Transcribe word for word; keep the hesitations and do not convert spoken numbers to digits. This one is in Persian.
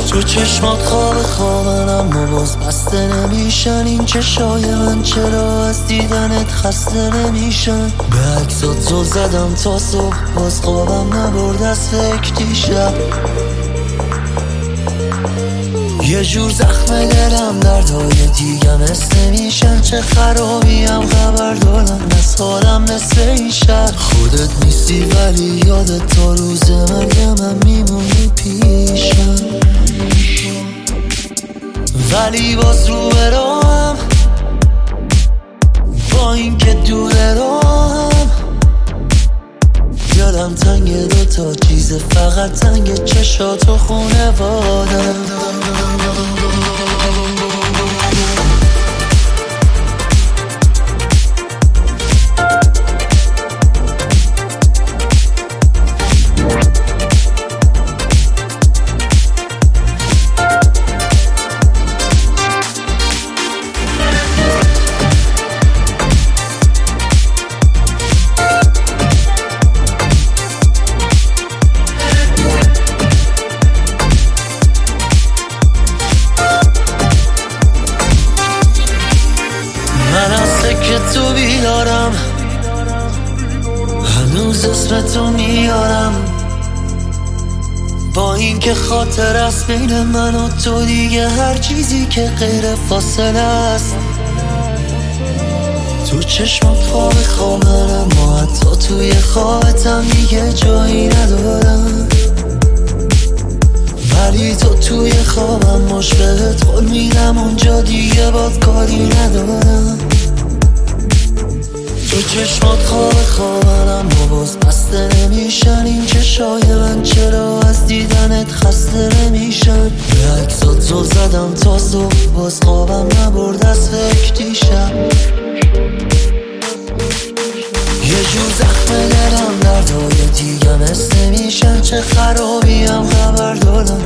تو چشمات خواب خوابن اما باز بسته نمیشن. این چشای من چرا از دیدنت خسته نمیشن؟ به عکسات زل زدم تا صبح باز خوابم نبرد از فکر دیشب. یه جور زخم دلم دردهای دیگه مثل نمیشن. چه خرابیم خبر دارم از حالم مثل این شهر. خودت نیستی ولی یادت تا روز مرگ من میمونی پیشم. ولی باز رو برام با این که دور رام دلم تنگ دوتا چیز فقط تنگ چشات و خونوادم. من از سکه تو بیدارم هنوز اسم تو میارم. با این که خاطر است بین من و تو دیگه هر چیزی که غیر فاصله است. تو چشمات خواب خوابم اما حتی توی خوابتم دیگه جایی ندارم. ولی تو توی خوابم مشبهت قول میدم اونجا دیگه باد کاری ندارم. تو چشمات خواب خوابن اما باز بسته نمیشن. این چشای من چرا از دیدنت خسته نمیشن؟ به عکسات زل زدم تا صبح باز خوابم نبرد از فکر دیشب. یه جور زخم دلم دردهای دیگه مثل نمیشن. چه خرابیم خبر دارم